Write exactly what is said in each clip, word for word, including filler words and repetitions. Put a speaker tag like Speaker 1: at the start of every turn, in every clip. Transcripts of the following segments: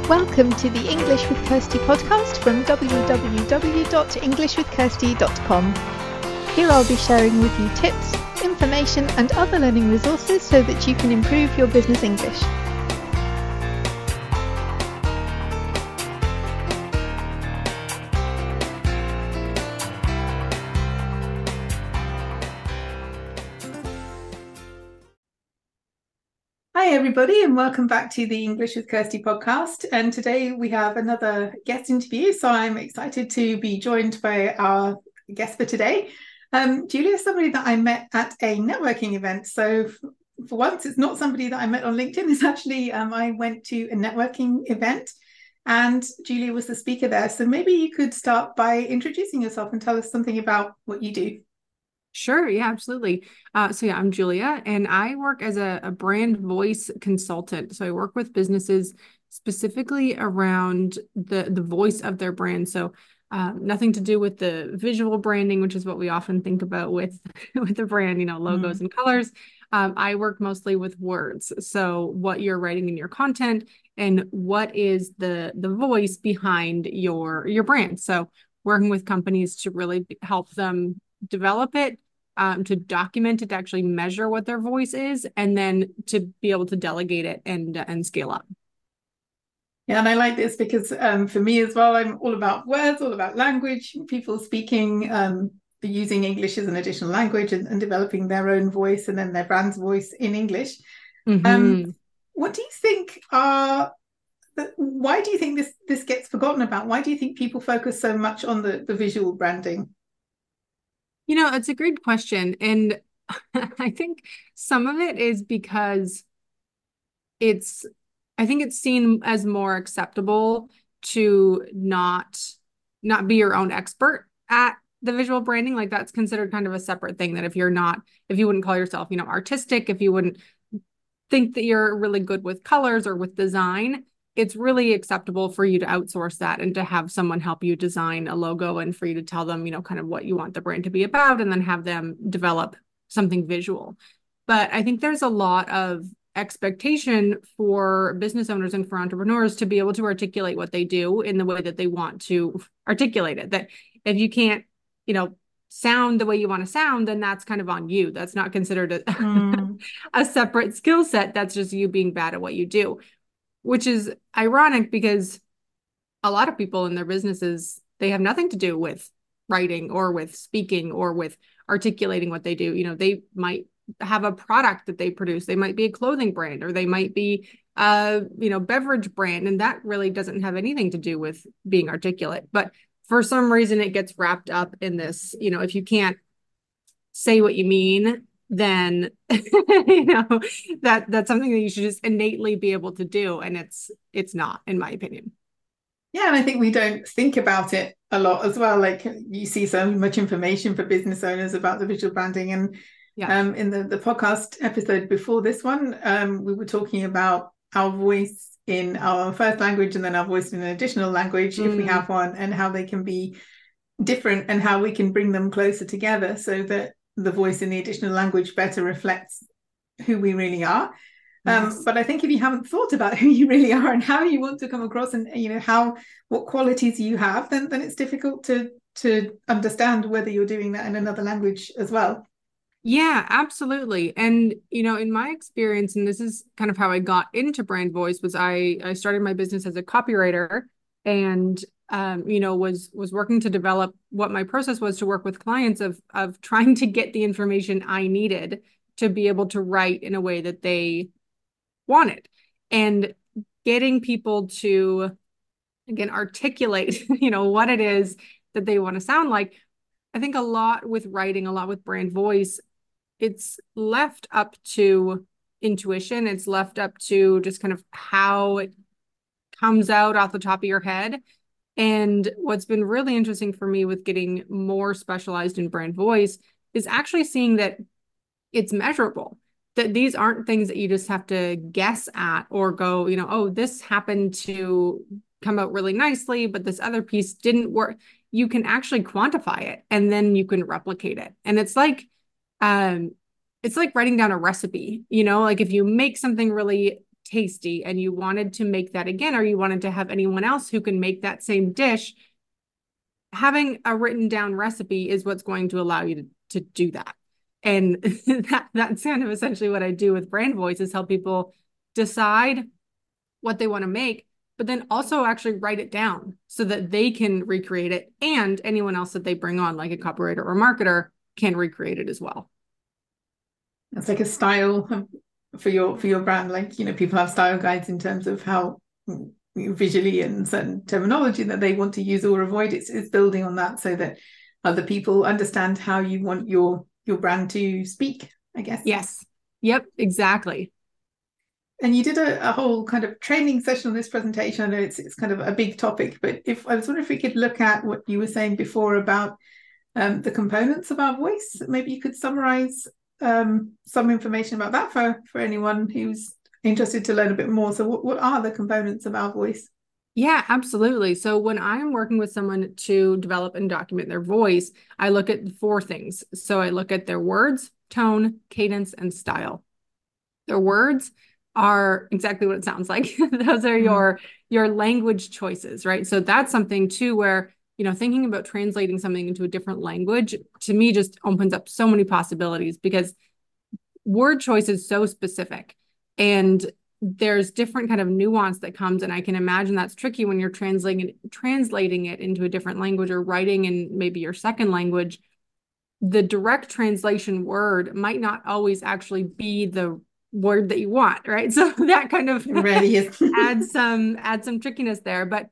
Speaker 1: Welcome to the English with Kirsty podcast from w w w dot english with kirsty dot com. Here I'll be sharing with you tips, information and other learning resources so that you can improve your business English.
Speaker 2: Hi everybody and welcome back to the English with Kirsty podcast, and today we have another guest interview, so I'm excited to be joined by our guest for today. Um, Julia is somebody that I met at a networking event, so for once it's not somebody that I met on LinkedIn. It's actually um, I went to a networking event and Julia was the speaker there, so maybe you could start by introducing yourself and tell us something about what you do.
Speaker 3: Sure. Yeah, absolutely. Uh, so yeah, I'm Julia and I work as a, a brand voice consultant. So I work with businesses specifically around the, the voice of their brand. So uh, nothing to do with the visual branding, which is what we often think about with, with the brand, you know, logos mm. and colors. Um, I work mostly with words. So what you're writing in your content and what is the, the voice behind your, your brand. So working with companies to really help them develop it, Um, to document it, to actually measure what their voice is, and then to be able to delegate it and and scale up.
Speaker 2: Yeah, and I like this because um, for me as well, I'm all about words, all about language, people speaking, um, using English as an additional language and, and developing their own voice and then their brand's voice in English. Mm-hmm. Um, what do you think are, why do you think this, this gets forgotten about? Why do you think people focus so much on the, the visual branding?
Speaker 3: You know, it's a great question. And I think some of it is because it's, I think it's seen as more acceptable to not, not be your own expert at the visual branding. Like that's considered kind of a separate thing, that if you're not, if you wouldn't call yourself, you know, artistic, if you wouldn't think that you're really good with colors or with design, it's really acceptable for you to outsource that and to have someone help you design a logo and for you to tell them, you know, kind of what you want the brand to be about and then have them develop something visual. But I think there's a lot of expectation for business owners and for entrepreneurs to be able to articulate what they do in the way that they want to articulate it. That if you can't, you know, sound the way you want to sound, then that's kind of on you. That's not considered a, mm. a separate skill set. That's just you being bad at what you do. Which is ironic because a lot of people in their businesses, they have nothing to do with writing or with speaking or with articulating what they do. You know, they might have a product that they produce. They might be a clothing brand, or they might be a, you know, beverage brand. And that really doesn't have anything to do with being articulate. But for some reason, it gets wrapped up in this, you know, if you can't say what you mean, then you know that that's something that you should just innately be able to do, and it's it's not, in my opinion.
Speaker 2: Yeah, and I think we don't think about it a lot as well. Like you see so much information for business owners about the visual branding, and yeah. um, in the the podcast episode before this one, um, we were talking about our voice in our first language and then our voice in an additional language, mm. if we have one, and how they can be different and how we can bring them closer together so that the voice in the additional language better reflects who we really are. Yes. Um, but I think if you haven't thought about who you really are and how you want to come across, and you know how what qualities you have, then then it's difficult to to understand whether you're doing that in another language as well.
Speaker 3: Yeah, absolutely. And you know, in my experience, and this is kind of how I got into brand voice, was I I started my business as a copywriter, and um, you know, was was working to develop what my process was to work with clients of of trying to get the information I needed to be able to write in a way that they wanted, and getting people to, again, articulate, you know, what it is that they want to sound like. I think a lot with writing, a lot with brand voice, it's left up to intuition. It's left up to just kind of how it comes out off the top of your head. And what's been really interesting for me with getting more specialized in brand voice is actually seeing that it's measurable, that these aren't things that you just have to guess at or go, you know, oh, this happened to come out really nicely, but this other piece didn't work. You can actually quantify it and then you can replicate it. And it's like, um, it's like writing down a recipe, you know, like if you make something really tasty and you wanted to make that again, or you wanted to have anyone else who can make that same dish, having a written down recipe is what's going to allow you to, to do that. And that, that's kind of essentially what I do with Brand Voice, is help people decide what they want to make, but then also actually write it down so that they can recreate it, and anyone else that they bring on, like a copywriter or marketer, can recreate it as well.
Speaker 2: It's like a style for your for your brand. Like, you know, people have style guides in terms of how visually and certain terminology that they want to use or avoid. It's, it's building on that so that other people understand how you want your your brand to speak, I guess.
Speaker 3: Yes. Yep, exactly.
Speaker 2: And you did a, a whole kind of training session on this presentation. I know it's it's kind of a big topic, but if I was wondering if we could look at what you were saying before about um, the components of our voice. Maybe you could summarize um, some information about that for, for anyone who's interested to learn a bit more. So what, what are the components of our voice?
Speaker 3: Yeah, absolutely. So when I'm working with someone to develop and document their voice, I look at four things. So I look at their words, tone, cadence, and style. Their words are exactly what it sounds like. Those are mm-hmm. your, your language choices, right? So that's something too, where, you know, thinking about translating something into a different language, to me, just opens up so many possibilities, because word choice is so specific. And there's different kind of nuance that comes, and I can imagine that's tricky when you're translating it, translating it into a different language, or writing in maybe your second language. The direct translation word might not always actually be the word that you want, right? So that kind of
Speaker 2: really
Speaker 3: adds some adds some trickiness there. But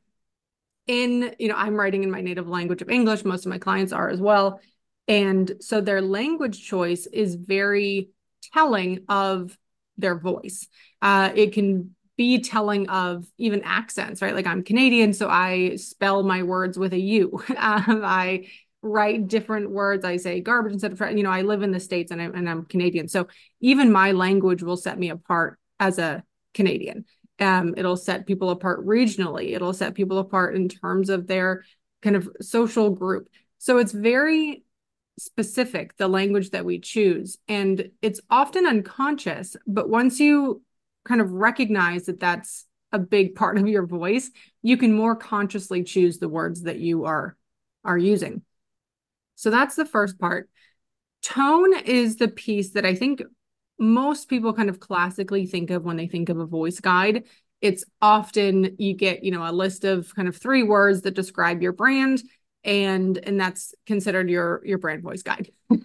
Speaker 3: in, you know, I'm writing in my native language of English. Most of my clients are as well, and so their language choice is very telling of their voice. Uh, it can be telling of even accents, right? Like, I'm Canadian, so I spell my words with a U. um, I write different words. I say garbage instead of, you know, I live in the States and I'm, and I'm Canadian. So even my language will set me apart as a Canadian. Um, it'll set people apart regionally. It'll set people apart in terms of their kind of social group. So it's very specific, the language that we choose, and it's often unconscious, but once you kind of recognize that that's a big part of your voice, you can more consciously choose the words that you are are using. So that's the first part. Tone is the piece that I think most people kind of classically think of when they think of a voice guide. It's often, you get, you know, a list of kind of three words that describe your brand, and and that's considered your your brand voice guide. So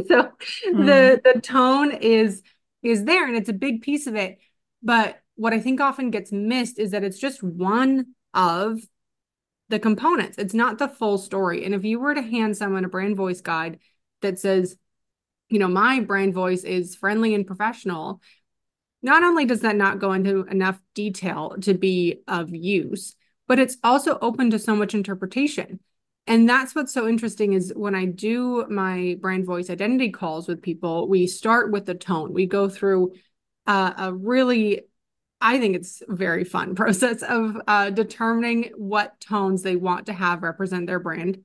Speaker 3: mm. the the tone is is there, and it's a big piece of it. But what I think often gets missed is that it's just one of the components. It's not the full story. And if you were to hand someone a brand voice guide that says, you know, my brand voice is friendly and professional, not only does that not go into enough detail to be of use, but it's also open to so much interpretation. And that's what's so interesting, is when I do my brand voice identity calls with people, we start with the tone. We go through uh, a really, I think it's a very fun process of uh, determining what tones they want to have represent their brand.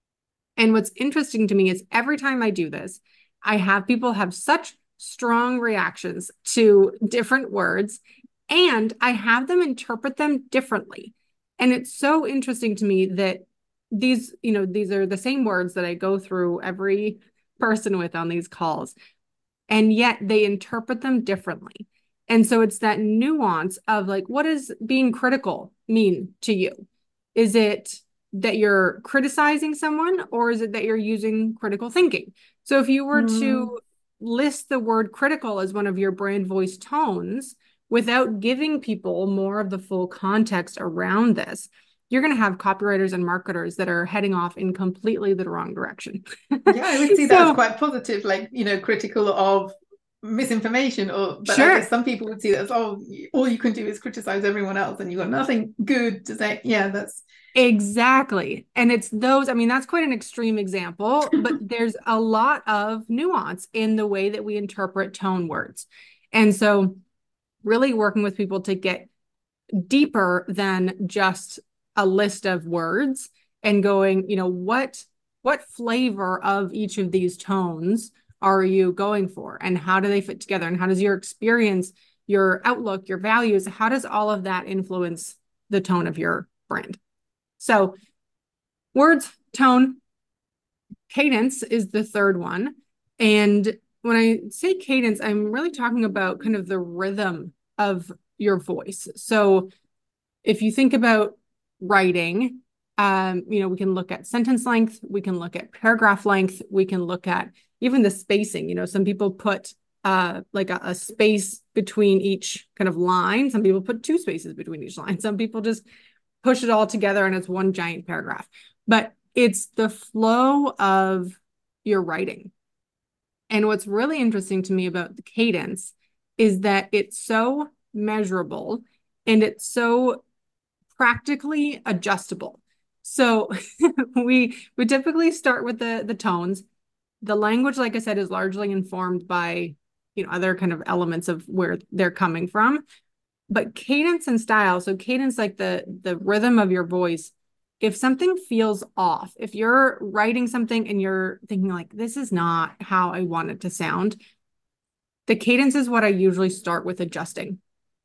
Speaker 3: And what's interesting to me is every time I do this, I have people have such strong reactions to different words, and I have them interpret them differently. And it's so interesting to me that these, you know, these are the same words that I go through every person with on these calls, and yet they interpret them differently. And so it's that nuance of, like, what does being critical mean to you? Is it that you're criticizing someone, or is it that you're using critical thinking? So if you were mm. to list the word critical as one of your brand voice tones without giving people more of the full context around this, you're going to have copywriters and marketers that are heading off in completely the wrong direction.
Speaker 2: Yeah, I would see that so, as quite positive, like, you know, critical of misinformation, or but sure. I guess some people would see that as, oh, all you can do is criticize everyone else and you've got nothing good to say. Yeah, that's
Speaker 3: exactly. And it's those, I mean, that's quite an extreme example, but there's a lot of nuance in the way that we interpret tone words. And so really working with people to get deeper than just a list of words, and going, you know, what what flavor of each of these tones are you going for, and how do they fit together, and how does your experience your outlook, your values, how does all of that influence the tone of your brand? So words, tone, cadence is the third one. And when I say cadence, I'm really talking about kind of the rhythm of your voice. So if you think about writing, um, you know, we can look at sentence length, we can look at paragraph length, we can look at even the spacing. You know, some people put uh, like a, a space between each kind of line. Some people put two spaces between each line. Some people just push it all together and it's one giant paragraph. But it's the flow of your writing. And what's really interesting to me about the cadence is that it's so measurable and it's so practically adjustable. So we we typically start with the the tones. The language, like I said, is largely informed by, you know, other kind of elements of where they're coming from. But cadence and style, so cadence, like the the rhythm of your voice, if something feels off, if you're writing something and you're thinking like, this is not how I want it to sound, the cadence is what I usually start with adjusting,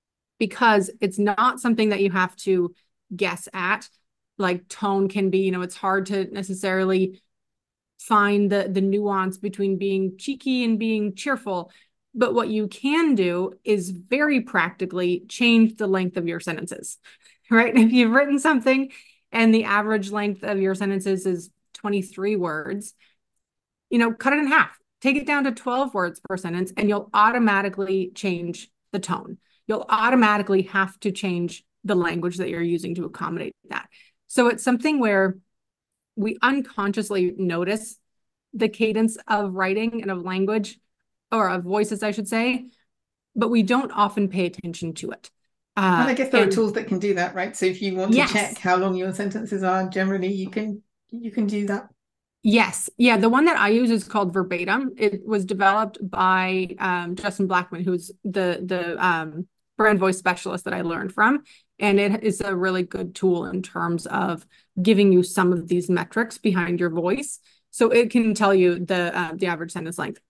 Speaker 3: because it's not something that you have to guess at. Like tone can be, you know, it's hard to necessarily find the, the nuance between being cheeky and being cheerful. But what you can do is very practically change the length of your sentences, right? If you've written something and the average length of your sentences is twenty-three words, you know, cut it in half, take it down to twelve words per sentence, and you'll automatically change the tone. You'll automatically have to change the language that you're using to accommodate that. So it's something where we unconsciously notice the cadence of writing and of language, or of voices, I should say, but we don't often pay attention to it.
Speaker 2: Uh, and I guess there and, are tools that can do that, right? So if you want to
Speaker 3: yes.
Speaker 2: check how long your sentences are, generally you can you can do that.
Speaker 3: Yes. Yeah. The one that I use is called Verbatim. It was developed by um, Justin Blackman, who's the, the um, brand voice specialist that I learned from. And it is a really good tool in terms of giving you some of these metrics behind your voice. So it can tell you the uh, the average sentence length.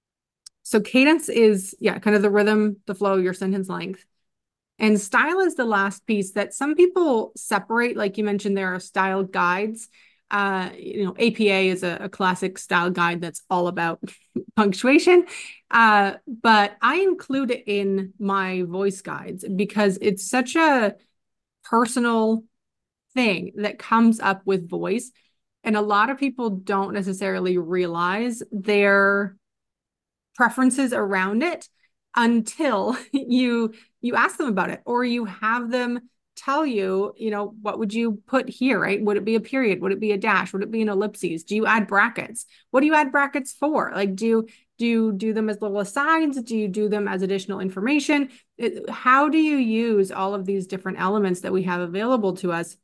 Speaker 3: So cadence is, yeah, kind of the rhythm, the flow, your sentence length. And style is the last piece that some people separate. Like you mentioned, there are style guides. Uh, you know, A P A is a, a classic style guide that's all about punctuation. Uh, but I include it in my voice guides because it's such a personal thing that comes up with voice. And a lot of people don't necessarily realize their preferences around it until you you ask them about it, or you have them tell you, you know, what would you put here, right? Would it be a period? Would it be a dash? Would it be an ellipses? Do you add brackets? What do you add brackets for? Like, do you, do you do them as little asides? Do you do them as additional information? It, how do you use all of these different elements that we have available to us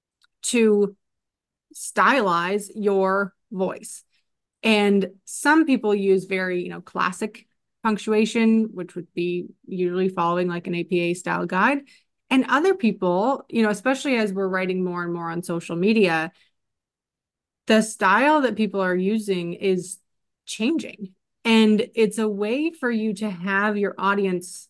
Speaker 3: to stylize your voice? And some people use very, you know, classic punctuation, which would be usually following like an A P A style guide. And other people, you know, especially as we're writing more and more on social media, the style that people are using is changing. And it's a way for you to have your audience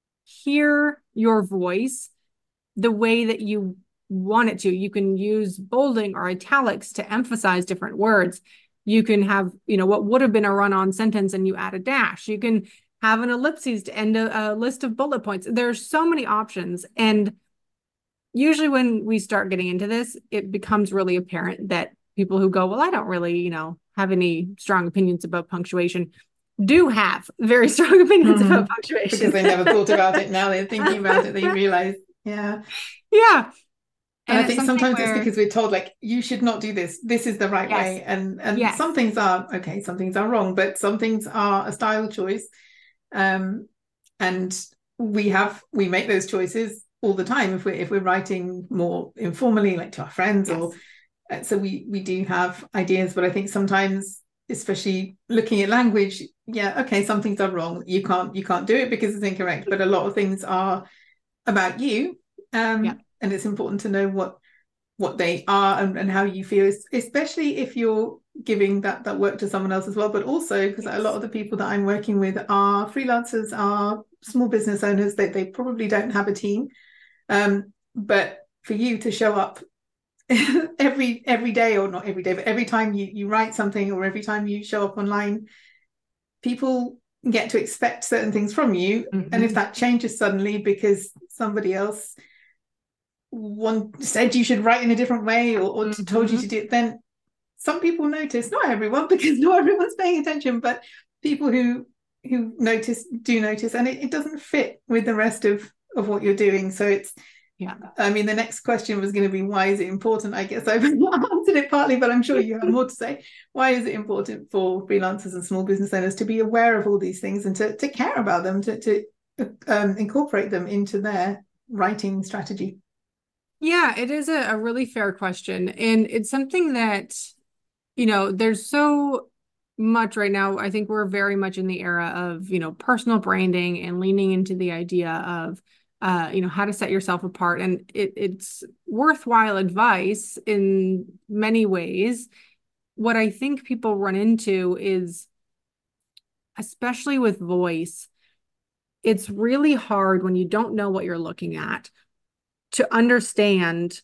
Speaker 3: hear your voice the way that you want it to. You can use bolding or italics to emphasize different words. You can have, you know, what would have been a run-on sentence and you add a dash. You can have an ellipses to end a, a list of bullet points. There's so many options. And usually when we start getting into this, it becomes really apparent that people who go, well, I don't really, you know, have any strong opinions about punctuation, do have very strong opinions mm-hmm. about punctuation.
Speaker 2: Because they never thought about it. Now they're thinking about it, they realize, yeah.
Speaker 3: Yeah.
Speaker 2: And, and I think sometimes where... it's because we're told, like, you should not do this. This is the right yes. way. And and yes. some things are, okay, some things are wrong, but some things are a style choice. Um, and we have, we make those choices all the time if we're, if we're writing more informally, like to our friends yes. or, uh, so we, we do have ideas, but I think sometimes, especially looking at language, yeah, okay, some things are wrong. You can't, you can't do it because it's incorrect, but a lot of things are about you. Um, yeah. And it's important to know what what they are and, and how you feel, especially if you're giving that that work to someone else as well. But also because yes. a lot of the people that I'm working with are freelancers, are small business owners, that they, they probably don't have a team. Um, but for you to show up every every day, or not every day, but every time you, you write something, or every time you show up online, people get to expect certain things from you. Mm-hmm. And if that changes suddenly because somebody else one said you should write in a different way, or, or mm-hmm. told you to do it, then some people notice. Not everyone, because not everyone's paying attention, but people who who notice do notice, and it, it doesn't fit with the rest of of what you're doing. So it's yeah I mean, the next question was going to be, why is it important? I guess I've answered it partly, but I'm sure you have more to say. Why is it important for freelancers and small business owners to be aware of all these things, and to, to care about them, to, to um, incorporate them into their writing strategy?
Speaker 3: Yeah, it is a, a really fair question, and it's something that, you know, there's so much right now. I think we're very much in the era of, you know, personal branding and leaning into the idea of, uh, you know, how to set yourself apart. And it, it's worthwhile advice in many ways. What I think people run into is, especially with voice, it's really hard when you don't know what you're looking at to understand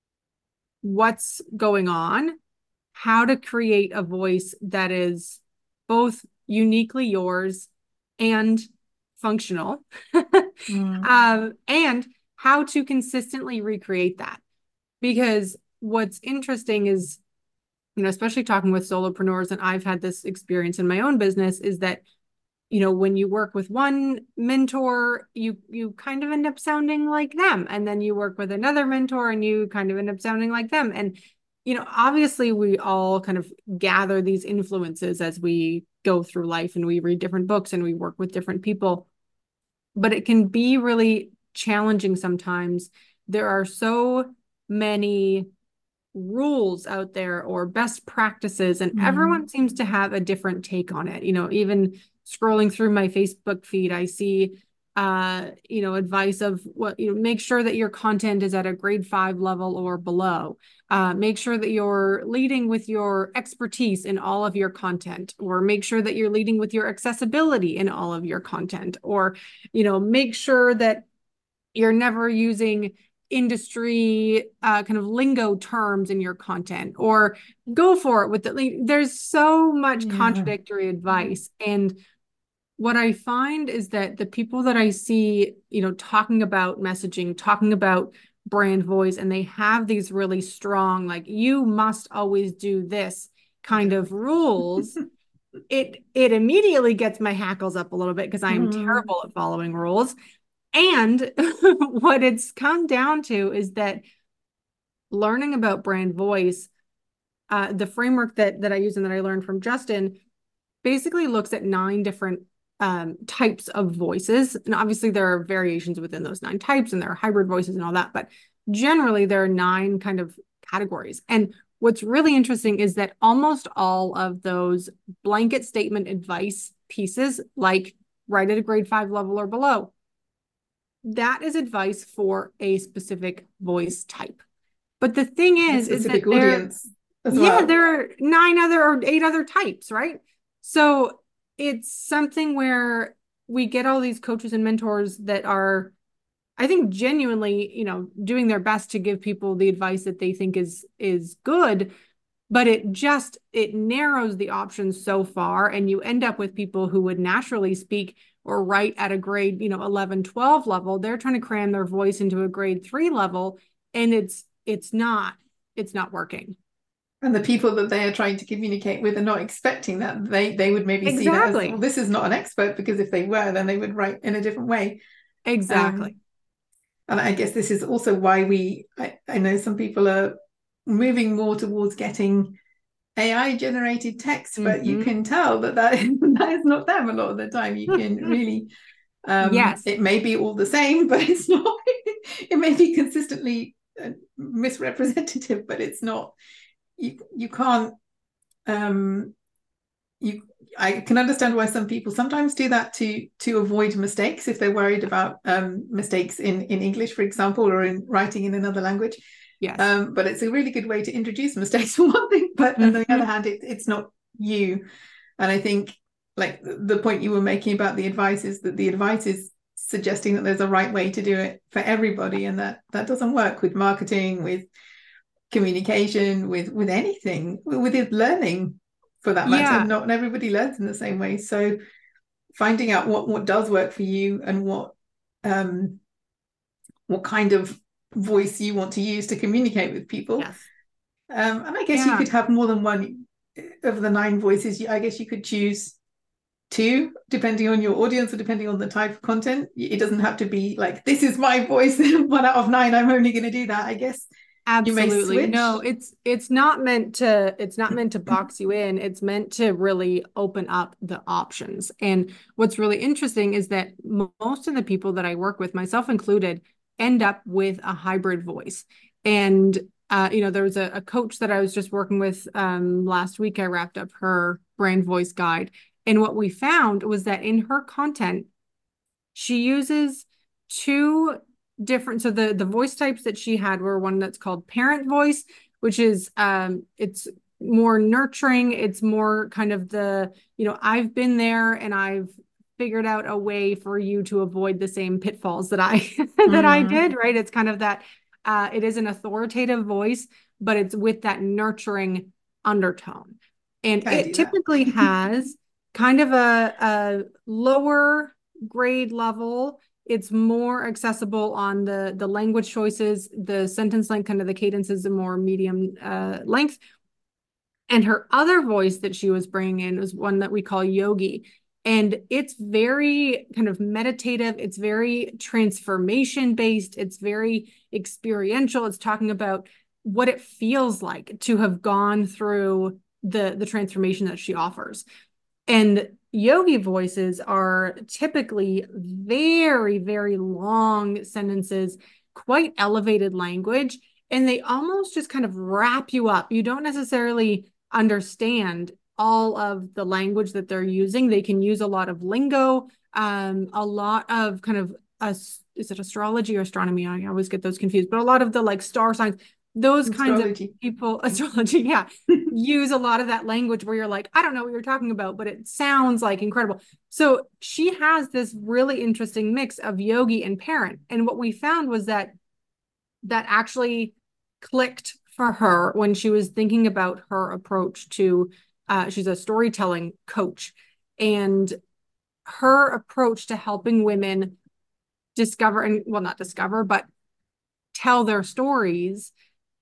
Speaker 3: what's going on, how to create a voice that is both uniquely yours and functional, mm. um, and how to consistently recreate that. Because what's interesting is, you know, especially talking with solopreneurs, and I've had this experience in my own business, is that, you know, when you work with one mentor, you you kind of end up sounding like them. And then you work with another mentor and you kind of end up sounding like them. And, you know, obviously we all kind of gather these influences as we go through life, and we read different books and we work with different people. But it can be really challenging sometimes. There are so many rules out there, or best practices, and mm. everyone seems to have a different take on it. You know, even scrolling through my Facebook feed, I see, uh, you know, advice of what, you know, make sure that your content is at a grade five level or below. Uh, make sure that you're leading with your expertise in all of your content, or make sure that you're leading with your accessibility in all of your content, or, you know, make sure that you're never using industry uh, kind of lingo terms in your content, or go for it with the, there's so much yeah. contradictory advice. And what I find is that the people that I see, you know, talking about messaging, talking about brand voice, and they have these really strong, like, you must always do this kind of rules, it it immediately gets my hackles up a little bit, because I am mm. terrible at following rules. And what it's come down to is that learning about brand voice, uh, the framework that that I use and that I learned from Justin, basically looks at nine different um, types of voices. And obviously there are variations within those nine types, and there are hybrid voices and all that, but generally there are nine kind of categories. And what's really interesting is that almost all of those blanket statement advice pieces, like write at a grade five level or below, that is advice for a specific voice type. But the thing is, is that audience as well. Yeah, there are nine other or eight other types, right? So it's something where we get all these coaches and mentors that are, I think, genuinely, you know, doing their best to give people the advice that they think is is good, but it just, it narrows the options so far, and you end up with people who would naturally speak or write at a grade, you know, eleven, twelve level. They're trying to cram their voice into a grade three level, and it's it's not it's not working.
Speaker 2: And the people that they are trying to communicate with are not expecting that. They they would maybe exactly. see that as, well, this is not an expert, because if they were, then they would write in a different way.
Speaker 3: Exactly.
Speaker 2: Um, and I guess this is also why we, I, I know some people are moving more towards getting A I generated text, but mm-hmm. you can tell that that is, that is not them a lot of the time. You can really, um, yes, it may be all the same, but it's not, it may be consistently uh, misrepresentative, but it's not, you, you can't, um, you, I can understand why some people sometimes do that to to avoid mistakes, if they're worried about um, mistakes in, in English, for example, or in writing in another language.
Speaker 3: Yes.
Speaker 2: Um, but it's a really good way to introduce mistakes for one thing, but mm-hmm. on the other hand, it, it's not you. And I think, like, the point you were making about the advice is that the advice is suggesting that there's a right way to do it for everybody, and that that doesn't work with marketing, with communication, with with anything, with learning for that matter.
Speaker 3: Yeah.
Speaker 2: Not everybody learns in the same way. So finding out what what does work for you, and what um what kind of voice you want to use to communicate with people.
Speaker 3: Yes.
Speaker 2: Um, and I guess
Speaker 3: yeah.
Speaker 2: you could have more than one of the nine voices. I guess you could choose two, depending on your audience or depending on the type of content. It doesn't have to be like, this is my voice, one out of nine, I'm only going to do that. I guess
Speaker 3: absolutely. No, it's it's not meant to it's not meant to box you in. It's meant to really open up the options. And what's really interesting is that most of the people that I work with, myself included, end up with a hybrid voice. And uh, you know, there was a, a coach that I was just working with um, last week. I wrapped up her brand voice guide. And what we found was that in her content, she uses two different, so the, the voice types that she had were one that's called parent voice, which is, um, it's more nurturing. It's more kind of the, you know, I've been there and I've figured out a way for you to avoid the same pitfalls that I, that mm. I did, right? It's kind of that, uh, it is an authoritative voice, but it's with that nurturing undertone. And I it typically has kind of a, a lower grade level. It's more accessible on the, the language choices, the sentence length, kind of the cadence is a more medium uh, length. And her other voice that she was bringing in was one that we call yogi. And it's very kind of meditative. It's very transformation based. It's very experiential. It's talking about what it feels like to have gone through the, the transformation that she offers. And yogi voices are typically very, very long sentences, quite elevated language, and they almost just kind of wrap you up. You don't necessarily understand all of the language that they're using. They can use a lot of lingo, um, a lot of kind of, uh, is it astrology or astronomy? I always get those confused, but a lot of the like star signs, those astrology. kinds of people, astrology, yeah, use a lot of that language where you're like, I don't know what you're talking about, but it sounds like incredible. So she has this really interesting mix of yogi and parent. And what we found was that that actually clicked for her when she was thinking about her approach to, uh, she's a storytelling coach, and her approach to helping women discover, and well, not discover, but tell their stories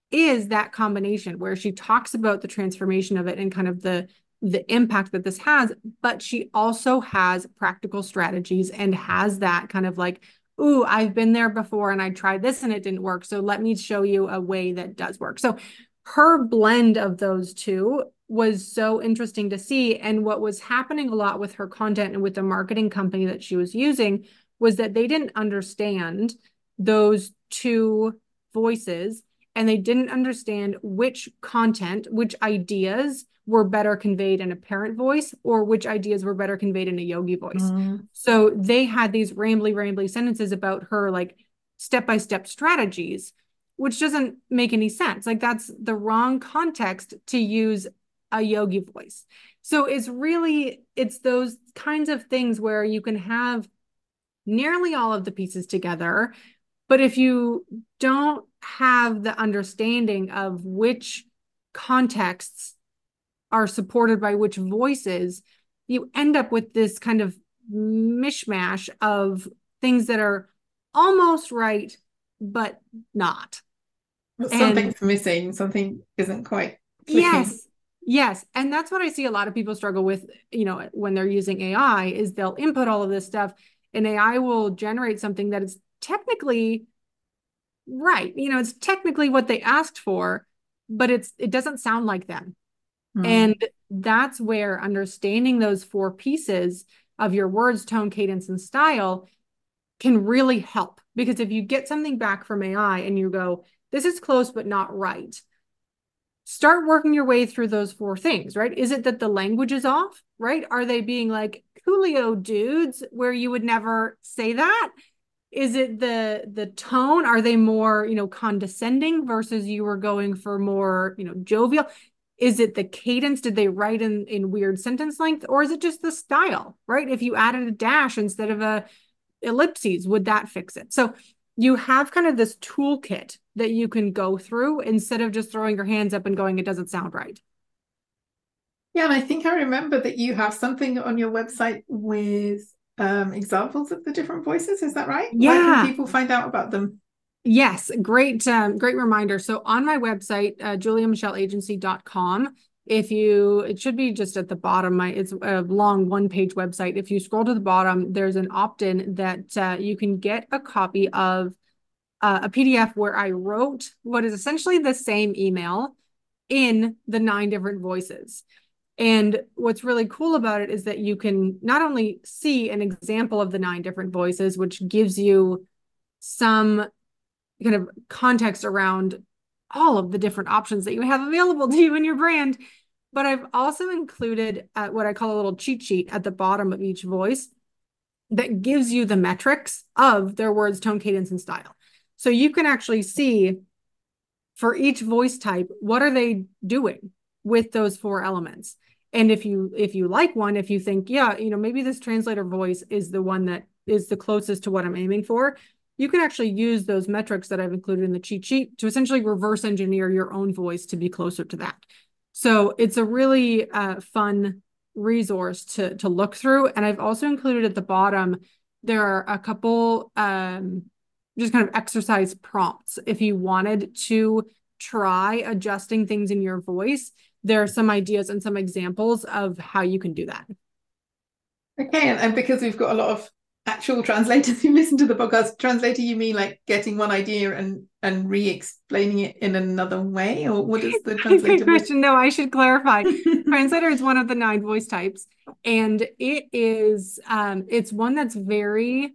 Speaker 3: is that combination where she talks about the transformation of it and kind of the the impact that this has, but she also has practical strategies and has that kind of like, ooh, I've been there before and I tried this and it didn't work, so let me show you a way that does work. So her blend of those two was so interesting to see. And what was happening a lot with her content and with the marketing company that she was using was that they didn't understand those two voices, and they didn't understand which content, which ideas were better conveyed in a parent voice or which ideas were better conveyed in a yogi voice. Mm. So they had these rambly, rambly sentences about her like step-by-step strategies, which doesn't make any sense. Like that's the wrong context to use a yogi voice. So it's really, it's those kinds of things where you can have nearly all of the pieces together, but if you don't have the understanding of which contexts are supported by which voices, you end up with this kind of mishmash of things that are almost right, but not.
Speaker 2: But something's and, missing, something isn't quite clicking.
Speaker 3: Yes, yes. And that's what I see a lot of people struggle with, you know, when they're using A I, is they'll input all of this stuff and A I will generate something that is technically right. You know, it's technically what they asked for, but it's it doesn't sound like them. Mm. And that's where understanding those four pieces of your words, tone, cadence, and style can really help. Because if you get something back from A I and you go, this is close, but not right, start working your way through those four things, right? Is it that the language is off, right? Are they being like, Coolio dudes, where you would never say that? Is it the the tone? Are they more, you know, condescending versus you were going for more, you know, jovial? Is it the cadence? Did they write in, in weird sentence length? Or is it just the style, right? If you added a dash instead of a ellipses, would that fix it? So you have kind of this toolkit that you can go through instead of just throwing your hands up and going, it doesn't sound right.
Speaker 2: Yeah, and I think I remember that you have something on your website with um, examples of the different voices. Is that right?
Speaker 3: Yeah.
Speaker 2: Where can people find out about them?
Speaker 3: Yes, great, um, great reminder. So on my website, uh, julia michelle agency dot com, if you, it should be just at the bottom, my, it's a long one-page website. If you scroll to the bottom, there's an opt-in that uh, you can get a copy of uh, a P D F where I wrote what is essentially the same email in the nine different voices. And what's really cool about it is that you can not only see an example of the nine different voices, which gives you some kind of context around all of the different options that you have available to you in your brand, but I've also included uh, what I call a little cheat sheet at the bottom of each voice that gives you the metrics of their words, tone, cadence, and style. So you can actually see for each voice type, what are they doing with those four elements? And if you if you like one, if you think, yeah, you know, maybe this translator voice is the one that is the closest to what I'm aiming for, you can actually use those metrics that I've included in the cheat sheet to essentially reverse engineer your own voice to be closer to that. So it's a really uh, fun resource to, to look through. And I've also included at the bottom, there are a couple um, just kind of exercise prompts. If you wanted to try adjusting things in your voice, there are some ideas and some examples of how you can do that.
Speaker 2: Okay, and, and because we've got a lot of actual translators who listen to the podcast, translator, you mean like getting one idea and and re-explaining it in another way, or what is the translator?
Speaker 3: Good question. No, I should clarify. Translator is one of the nine voice types, and it is um, it's one that's very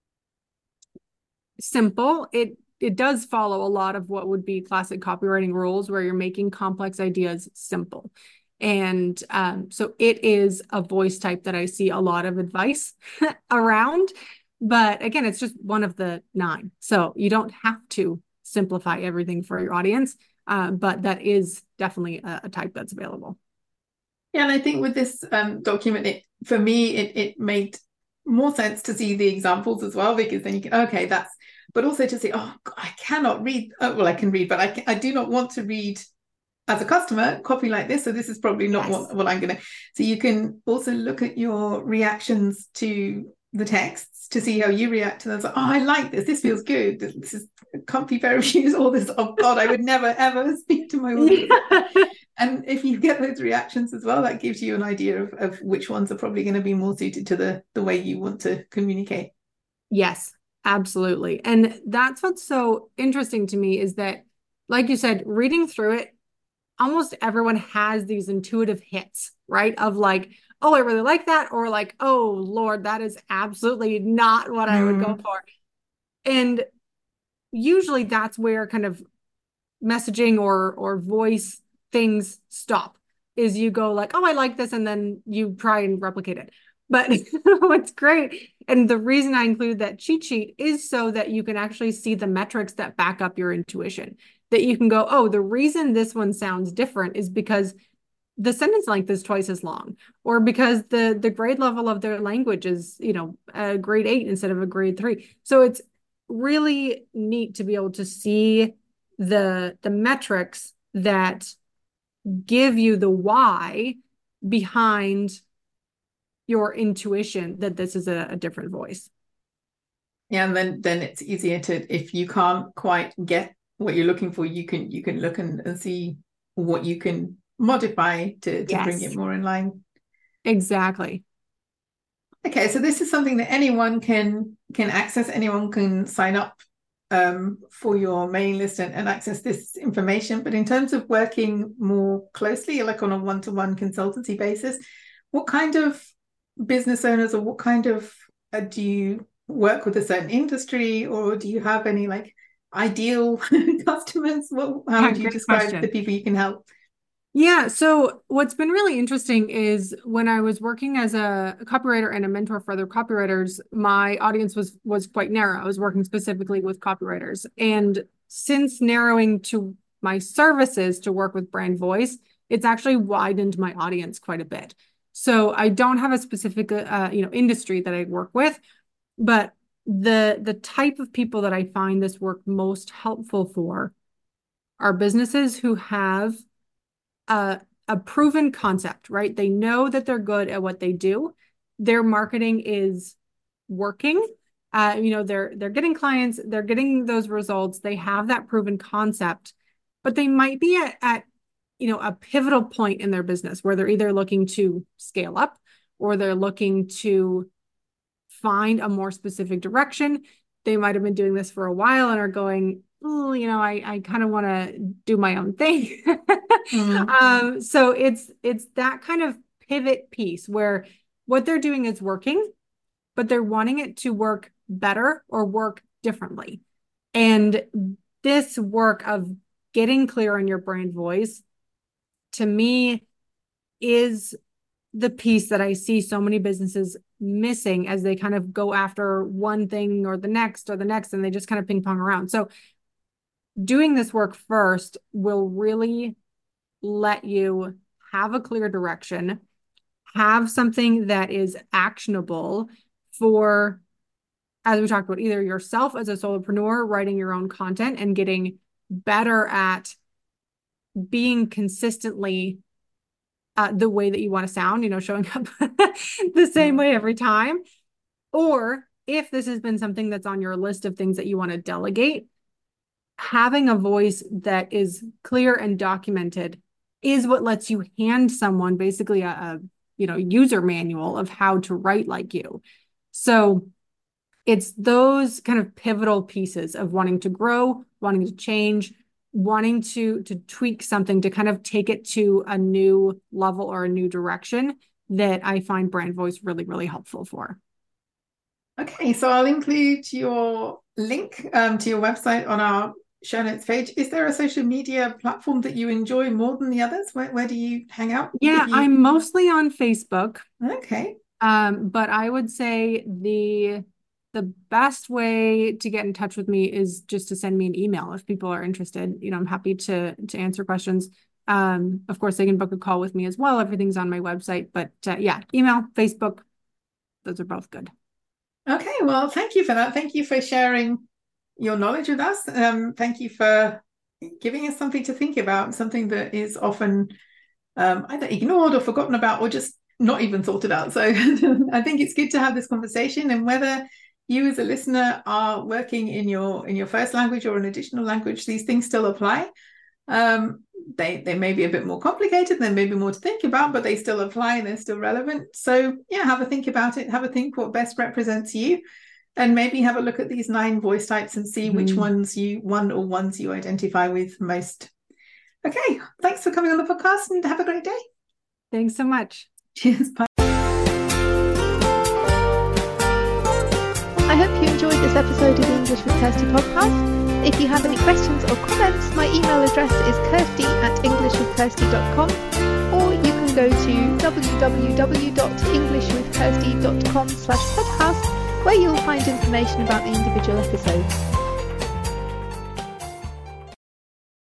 Speaker 3: simple. It it does follow a lot of what would be classic copywriting rules, where you're making complex ideas simple. And um, so it is a voice type that I see a lot of advice around. But again, it's just one of the nine. So you don't have to simplify everything for your audience. Uh, but that is definitely a, a type that's available.
Speaker 2: Yeah, and I think with this um, document, it for me, it, it made more sense to see the examples as well, because then you can, okay, that's, but also to say, oh, I cannot read, oh, well, I can read, but I, can, I do not want to read as a customer copy like this, so this is probably not yes. what, what I'm going to, so you can also look at your reactions to the texts to see how you react to them. Like, oh, I like this, this feels good, this, this is comfy pair of shoes, all this, oh God, I would never ever speak to my audience. Yeah. And if you get those reactions as well, that gives you an idea of, of which ones are probably going to be more suited to the, the way you want to communicate.
Speaker 3: Yes, absolutely. And that's what's so interesting to me is that, like you said, reading through it, almost everyone has these intuitive hits, right? Of like, oh, I really like that. Or like, oh, Lord, that is absolutely not what mm. I would go for. And usually that's where kind of messaging or or voice things stop, is you go like, oh, I like this, and then you try and replicate it. But what's great, and the reason I include that cheat sheet is so that you can actually see the metrics that back up your intuition, that you can go, oh, the reason this one sounds different is because the sentence length is twice as long, or because the the grade level of their language is, you know, a grade eight instead of a grade three. So it's really neat to be able to see the the metrics that give you the why behind your intuition that this is a, a different voice.
Speaker 2: Yeah, and then then it's easier to, if you can't quite get what you're looking for, you can you can look and, and see what you can modify to, to yes. bring it more in line.
Speaker 3: Exactly.
Speaker 2: Okay, so this is something that anyone can can access, anyone can sign up um, for your mailing list and, and access this information. But in terms of working more closely, like on a one-to-one consultancy basis, what kind of business owners, or what kind of, uh, do you work with a certain industry, or do you have any like ideal customers? What, how yeah, would you describe question. the people you can help?
Speaker 3: Yeah. So what's been really interesting is when I was working as a copywriter and a mentor for other copywriters, my audience was was quite narrow. I was working specifically with copywriters. And since narrowing to my services to work with brand voice, it's actually widened my audience quite a bit. So I don't have a specific uh, you know, industry that I work with, but the the type of people that I find this work most helpful for are businesses who have a, a proven concept, right? They know that they're good at what they do. Their marketing is working. Uh, you know, they're they're getting clients, they're getting those results. They have that proven concept, but they might be at, at you know, a pivotal point in their business where they're either looking to scale up or they're looking to find a more specific direction. They might have been doing this for a while and are going, oh, you know, I, I kind of want to do my own thing. mm-hmm. um, so it's it's that kind of pivot piece where what they're doing is working, but they're wanting it to work better or work differently. And this work of getting clear on your brand voice, to me, is the piece that I see so many businesses missing as they kind of go after one thing or the next or the next, and they just kind of ping pong around. So doing this work first will really let you have a clear direction, have something that is actionable for, as we talked about, either yourself as a solopreneur, writing your own content and getting better at being consistently uh, the way that you want to sound, you know, showing up the same way every time. Or if this has been something that's on your list of things that you want to delegate, having a voice that is clear and documented is what lets you hand someone basically a, a you know, user manual of how to write like you. So it's those kind of pivotal pieces of wanting to grow, wanting to change, wanting to, to tweak something to kind of take it to a new level or a new direction that I find brand voice really, really helpful for.
Speaker 2: Okay, so I'll include your link um, to your website on our show notes page. Is there a social media platform that you enjoy more than the others? Where, where do you hang out?
Speaker 3: Yeah,
Speaker 2: you...
Speaker 3: I'm mostly on Facebook.
Speaker 2: Okay.
Speaker 3: Um, but I would say the the best way to get in touch with me is just to send me an email if people are interested. You know, I'm happy to to answer questions. Um, of course, they can book a call with me as well. Everything's on my website. But uh, yeah, email, Facebook, those are both good.
Speaker 2: Okay, well, thank you for that. Thank you for sharing your knowledge with us. Um, thank you for giving us something to think about, something that is often um, either ignored or forgotten about or just not even thought about. So I think it's good to have this conversation, and whether you as a listener are working in your in your first language or an additional language, these things still apply. Um, they they may be a bit more complicated, there may be more to think about, but they still apply and they're still relevant. So yeah, have a think about it, have a think what best represents you, and maybe have a look at these nine voice types and see mm-hmm. which ones you one or ones you identify with most. Okay, thanks for coming on the podcast and have a great day.
Speaker 3: Thanks so much.
Speaker 2: Cheers. Bye.
Speaker 1: I hope you enjoyed this episode of the English with Kirsty podcast. If you have any questions or comments, my email address is kirsty at english with kirsty dot com, or you can go to w w w dot english with kirsty dot com slash podcast, where you'll find information about the individual episodes.